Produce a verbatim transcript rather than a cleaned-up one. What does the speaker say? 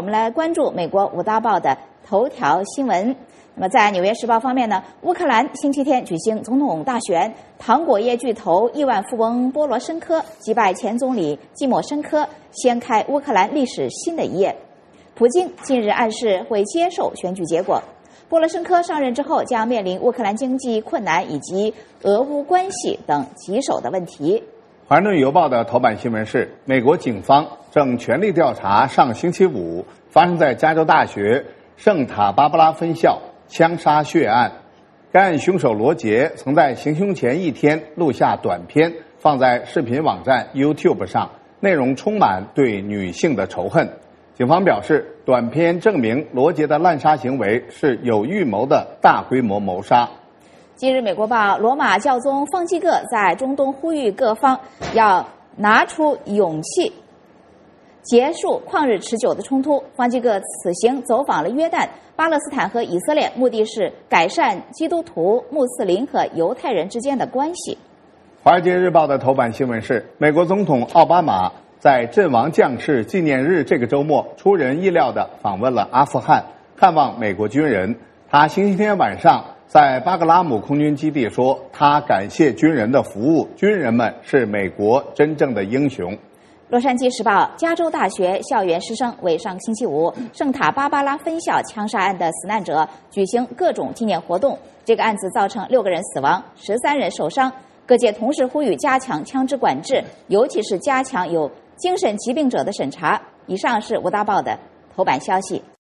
们来关注美国五大报的头条新闻。那么，在《纽约时报》方面呢，乌克兰星期天举行总统大选，糖果业巨头亿万富翁波罗申科击败前总理季莫申科，掀开乌克兰历史新的一页。普京近日暗示会接受选举结果。波罗申科上任之后，将面临乌克兰经济困难以及俄乌关系等棘手的问题。 《华盛顿邮报》的头版新闻是，美国警方正全力调查上星期五发生在加州大学圣塔芭芭拉分校枪杀血案。该案凶手罗杰曾在行凶前一天录下短片，放在视频网站 YouTube 上，内容充满对女性的仇恨。警方表示，短片证明罗杰的滥杀行为是有预谋的大规模谋杀。 今日，美国报罗马教宗方济各在中东呼吁各方要拿出勇气，结束旷日持久的冲突。方济各此行走访了约旦、巴勒斯坦和以色列，目的是改善基督徒、穆斯林和犹太人之间的关系。《 华尔街日报》的头版新闻是，美国总统奥巴马在阵亡将士纪念日这个周末出人意料地访问了阿富汗，看望美国军人。他星期天晚上在巴格拉姆空军基地说，他感谢军人的服务，军人们是美国真正的英雄。 洛杉矶时报，加州大学校园师生为上星期五圣塔芭芭拉分校枪杀案的死难者举行各种纪念活动。这个案子造成六个人死亡，十三人受伤。各界同时呼吁加强枪支管制，尤其是加强有精神疾病者的审查。以上是五大报的头版消息。